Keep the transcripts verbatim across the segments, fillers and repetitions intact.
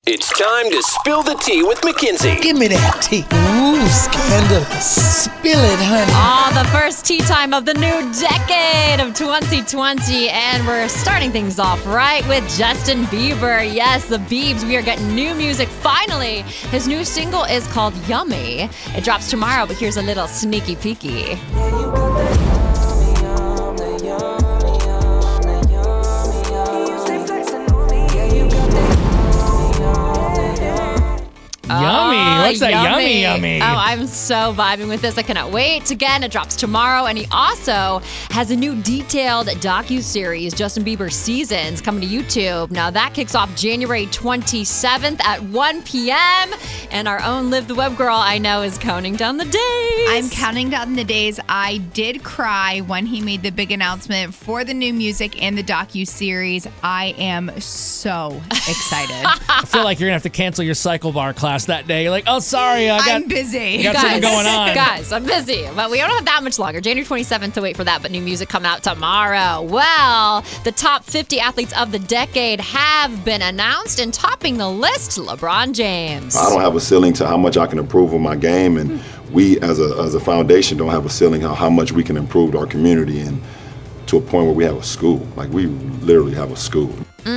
It's time to spill the tea with Mackenzie. Give me that tea. Ooh, scandalous. Spill it, honey. Oh, the first tea time of the new decade of twenty twenty. And we're starting things off right with Justin Bieber. Yes, the Biebs. We are getting new music finally. His new single is called Yummy. It drops tomorrow, but here's a little sneaky peeky. Yummy. Oh, What's that yummy, yummy? Oh, I'm so vibing with this. I cannot wait. Again, it drops tomorrow. And he also has a new detailed docuseries, Justin Bieber Seasons, coming to YouTube. Now, that kicks off January twenty-seventh at one p.m. And our own Liv the Web Girl, I know, is counting down the days. I'm counting down the days. I did cry when he made the big announcement for the new music and the docuseries. I am so excited. I feel like you're going to have to cancel your cycle bar class that day. You're like, oh, sorry, I got, I'm busy. I got guys, something going on. Guys, I'm busy. But we don't have that much longer. January twenty-seventh to wait for that, but new music coming out tomorrow. Well, the top fifty athletes of the decade have been announced, and topping the list, LeBron James. I don't have a ceiling to how much I can improve on my game, and we as a as a foundation don't have a ceiling how, how much we can improve our community, and to a point where we have a school. Like, we literally have a school.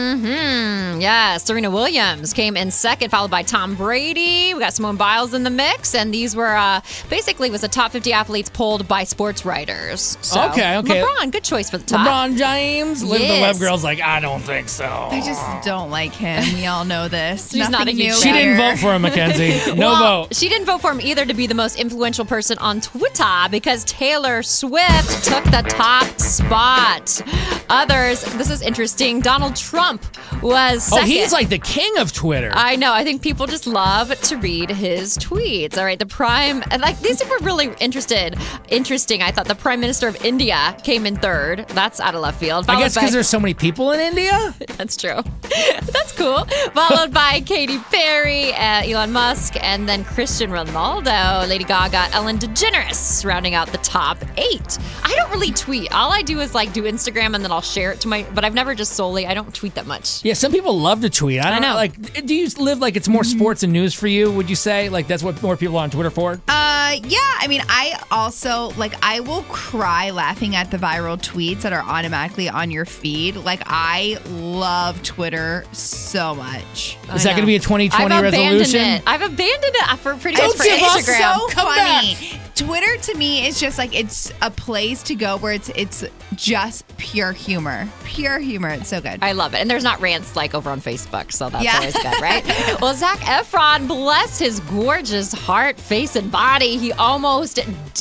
Mm-hmm. Yeah, Serena Williams came in second, followed by Tom Brady. We got Simone Biles in the mix, and these were uh, basically was the top fifty athletes polled by sports writers. So, Okay, okay. LeBron, good choice for the top. LeBron James. Liv the Yes. Web Girl's like, I don't think so. I just don't like him. We all know this. She's Nothing not a huge new fan. She didn't here. vote for him, Mackenzie. No well, vote. She didn't vote for him either to be the most influential person on Twitter because Taylor Swift took the top spot. Others, this is interesting. Donald Trump was Oh, second. he's like the king of Twitter. I know. I think people just love to read his tweets. All right, the prime, and like these were really interested, interesting. I thought the Prime Minister of India came in third. That's out of left field. I guess Followed because by- there's so many people in India. That's true. That's cool. Followed by Katy Perry, uh, Elon Musk, and then Cristiano Ronaldo, Lady Gaga, Ellen DeGeneres, rounding out the top eight. I don't really tweet. All I do is like do Instagram and then I'll share it to my. But I've never just solely. I don't tweet that much. Yeah, some people love to tweet. I don't I know. Like, do you live like it's more sports and news for you? Would you say like that's what more people are on Twitter for? Uh, yeah. I mean, I also, like, I will cry laughing at the viral tweets that are automatically on your feed. Like, I love Twitter so much. Is I that going to know. be a twenty twenty I've abandoned resolution? it. I've abandoned it for pretty Don't much for give up. Instagram. So Come funny. back. Twitter to me is just like it's a place to go where it's it's just pure humor. Pure humor. It's so good. I love it. And there's not rants like over on Facebook, so that's Yeah. always good, right? Well, Zac Efron, bless his gorgeous heart, face, and body. He almost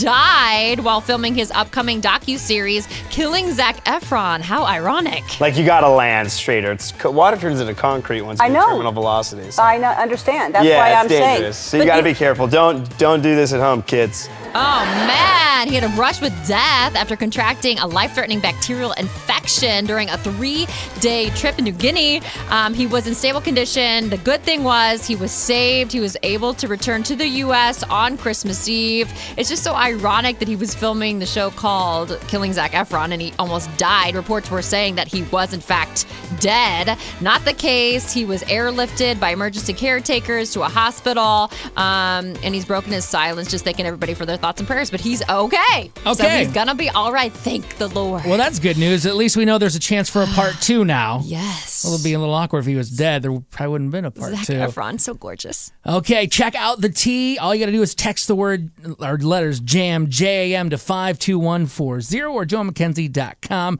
died while filming his upcoming docuseries, Killing Zac Efron. How ironic. Like, you gotta land straighter. It's co- water turns into concrete once you I get know. terminal velocities. I know, understand. That's yeah, why it's I'm dangerous. saying. So you But gotta you- be careful. Don't don't do this at home, kids. Oh, man. He had a brush with death after contracting a life-threatening bacterial infection during a three-day trip in New Guinea. Um, he was in stable condition. The good thing was he was saved. He was able to return to the U S on Christmas Eve. It's just so ironic that he was filming the show called Killing Zac Efron, and he almost died. Reports were saying that he was, in fact, dead. Not the case. He was airlifted by emergency caretakers to a hospital, um, and he's broken his silence, just thanking everybody for their thoughts and prayers, but he's okay. So Okay. he's gonna be all right. Thank the Lord. Well, that's good news. At least we know there's a chance for a part two now. Yes. Well, it'd be a little awkward if he was dead. There probably wouldn't have been a part Zac two. Efron, so gorgeous. Okay, check out the tea. All you got to do is text the word or letters JAM, J A M to five two one four zero or joe mckenzie dot com.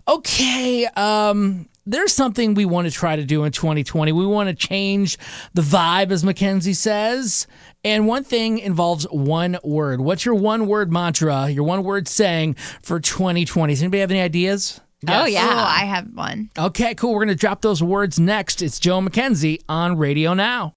Okay, um, there's something we want to try to do in twenty twenty. We want to change the vibe, as Mackenzie says. And one thing involves one word. What's your one word mantra, your one word saying for twenty twenty? Does anybody have any ideas? Oh, yeah. Oh, I have one. Okay, cool. We're going to drop those words next. It's Joe Mackenzie on Radio Now.